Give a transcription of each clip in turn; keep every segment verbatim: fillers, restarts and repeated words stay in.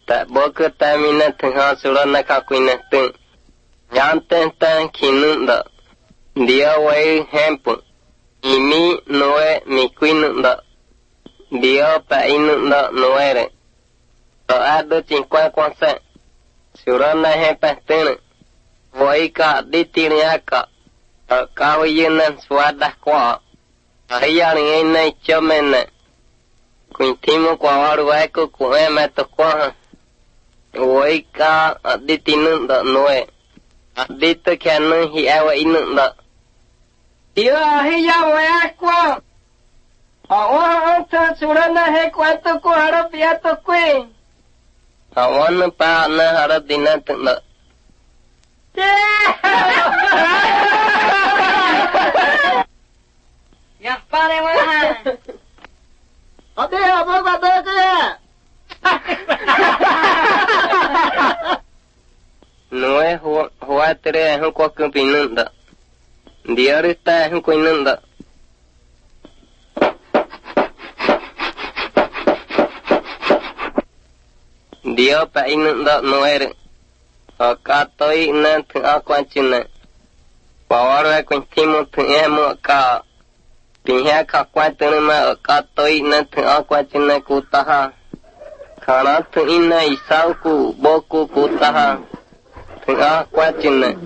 tại bố cứ ta mi nè thường họ sửa nó khá quy nè từng nhãn tên tên khi nương đỡ địa quay hèm bụng ý mi nối mi quy nương đỡ địa phải nương đỡ nối rồi ở ai đôi chính quan quan sát sửa nó hèm phải tên vậy cả đi tìm nhà cả ở cao yên nên xóa đắc quá hay là ngày nay cho mình nè quỳnh thêm một quả rồi cô của em mà tôi qua vậy cả đi tìm nước đỡ nuôi đi tới khi nữa thì ai vậy nước đỡ điều hay là vậy qua họ ông thưa chủ任hay qua tôi qua đó bây tôi quên họ muốn nó ba nó họ đã đi nó tự đỡ ya pare mana ade apa kata dia nuôi hoa hoa tere không có cơm pin nữa đỡ dia rita không có nữa đỡ dia phải nữa đỡ nuôi rồi ở cả tôi nên thường ở quan trình này bảo ra quan tim một thường em một cả bình hè cả quan tới mà ở cả tôi nên thường ở quan trình này cụ ta ha khả năng thường in này sao cụ bố cụ cụ ta ha thường ở quan trình này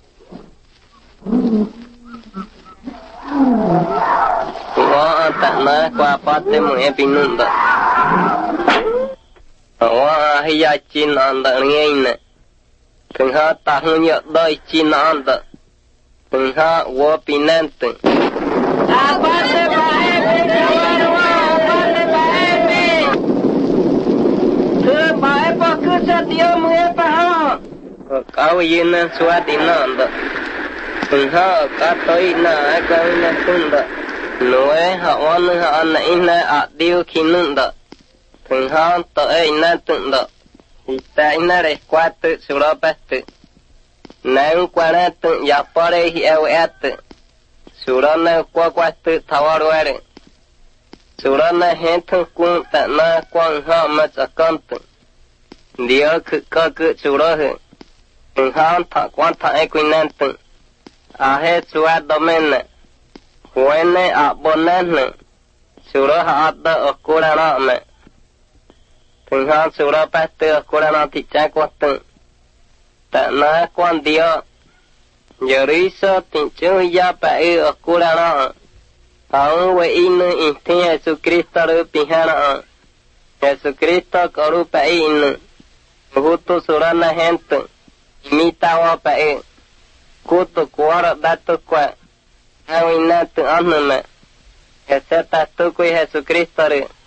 có tận nó qua phát thêm một em pin nữa đó có hay là chín ăn được nghe này thường ha ta không nhớ đôi chín ăn được thường ha vô pin nên từng cao yên nên xóa đi nó được thường ha cả tôi na cái na tung được nói họ ăn họ ăn này na à điều khi nương được thường ha tôi na tung được tại na để qua tự sửa lo bát tự nếu qua na tự giả bỏ đây thì eo ét tự sửa lo na qua qua tự tháo rồi đấy sửa lo na hết thương quân tại na quan họ mà cho con tự điều cứ có cứ sửa lo hết thường ha thọ quan thọ ai quên nên tự à hết xóa domain này quên này à bốn nên này sửa lo họ đã ở cô ra nó mẹ thường ha sửa lo bắt từ cô ra nó thì trái quan tự tại nó quan điều giờ lý do tình chữ gia phải ở cô ra nó ông với in in thiên Jesus Christ rồi bị hà nó Jesus Christ có rồi phải in hút tu sửa nó hết tự mi tao phải cô tu qua đã tu qua ai na tu ăn nữa mẹ hết ta tu quay Jesus Christ rồi